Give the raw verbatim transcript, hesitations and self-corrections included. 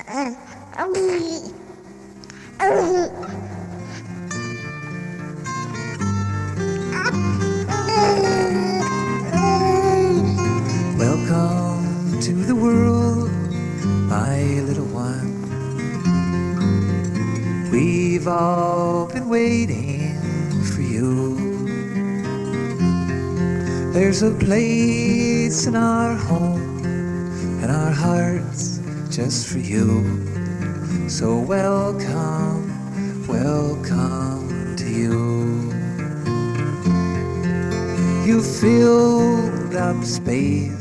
Welcome to the world, my little one. We've all been waiting for you. There's a place in our home, in our hearts, just for you. So welcome, welcome to you. You filled up space